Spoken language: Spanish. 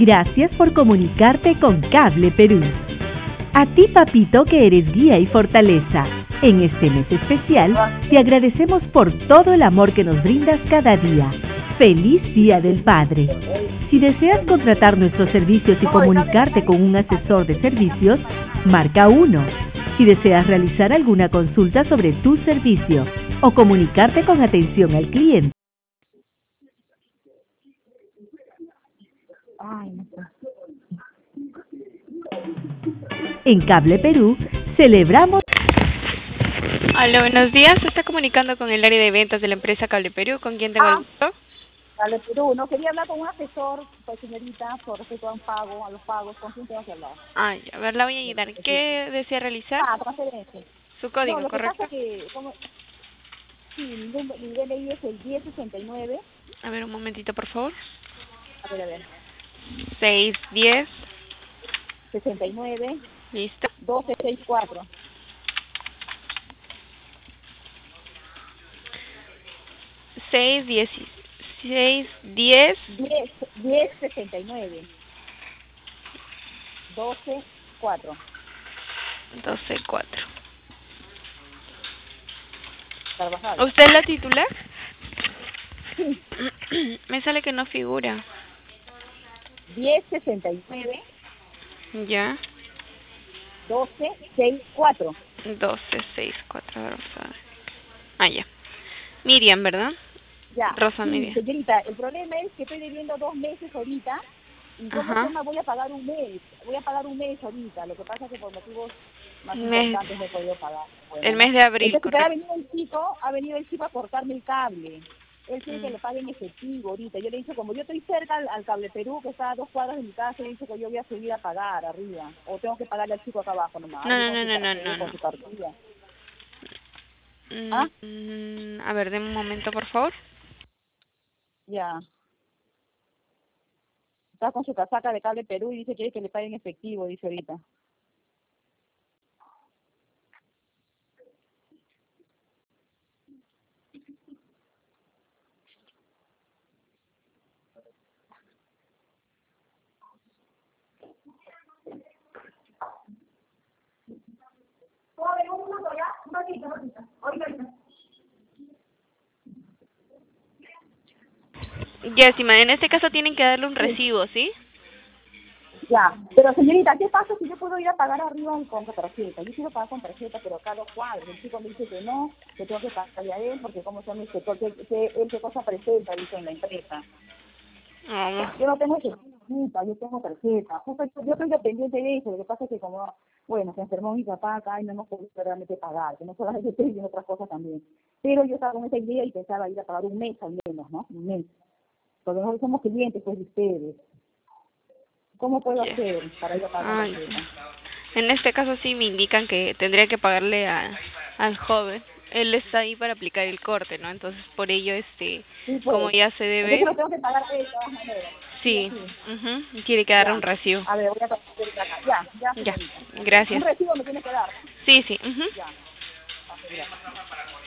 Gracias por comunicarte con Cable Perú. A ti, papito, que eres guía y fortaleza. En este mes especial, te agradecemos por todo el amor que nos brindas cada día. ¡Feliz Día del Padre! Si deseas contratar nuestros servicios y comunicarte con un asesor de servicios, marca 1. Si deseas realizar alguna consulta sobre tu servicio o comunicarte con atención al cliente. En Cable Perú, celebramos... Hola, buenos días. Se está comunicando con el área de ventas de la empresa Cable Perú. ¿Con quién tengo el gusto? Cable Perú, no quería hablar con un asesor, pues señorita, por respecto a un pago, a los pagos. ¿Con quién tengo que hablar? Ay, a ver, la voy a ayudar. ¿Qué desea realizar? Transferencia. Su código, No, lo que ¿correcto? pasa que, sí, mi DNI es el 1069. A ver, un momentito, por favor. A ver. 610. 69. Listo. 1264. 610. 1069. 124. 124. Carvajal. ¿Usted es la titular? Sí. Me sale que no figura. 1069. Ya. 1264. 1264. A ver, vamos a ver. Ah, ya. Miriam, ¿verdad? Ya. Rosa Sí, Miriam. señorita, el problema es que estoy debiendo 2 meses ahorita y ¿cómo voy a pagar un mes? Voy a pagar un mes ahorita. Lo que pasa es que por motivos más importantes no he podido pagar. Bueno, el mes de abril, entonces, correcto. ha venido el chico a cortarme el cable. Él quiere que le pague en efectivo ahorita. Yo le he dicho, como yo estoy cerca al Cable Perú, que está a 2 cuadras de mi casa, le he dicho que yo voy a seguir a pagar arriba. O tengo que pagarle al chico acá abajo nomás. No. Con su cartilla. A ver, deme un momento, por favor. Ya. Está con su casaca de Cable Perú y dice que quiere que le pague en efectivo, dice ahorita. Yesima, en este caso tienen que darle un recibo, ¿sí? Ya, pero señorita, ¿qué pasa si yo puedo ir a pagar arriba con tarjeta? Yo quiero pagar con tarjeta, pero acá a 2 cuadros. El chico me dice que no, que tengo que pagarle a él, porque como se me dice, él qué cosa presenta, dice en la empresa. Yo no tengo tarjeta, yo tengo tarjeta. Justo yo estoy dependiente de eso. Lo que pasa es que como, bueno, se enfermó mi papá acá y no hemos podido realmente pagar, que no solamente estoy viendo otras cosas también. Pero yo estaba con esa idea y pensaba ir a pagar un mes al menos, ¿no? Un mes. Porque nosotros somos clientes, pues, de ustedes. ¿Cómo puedo hacer para ir a pagar la tarjeta? En este caso sí me indican que tendría que pagarle al joven. Él está ahí para aplicar el corte, ¿no? Entonces, por ello, Sí, pues. como ya se debe... Yo lo tengo que pagar de todas maneras. Sí, quiere que darle un Ya. recibo. A ver, voy a pagar de acá. Ya, Ya, señorita. gracias. Un recibo me tiene que dar, ¿no? Sí. Ya. Ok, gracias.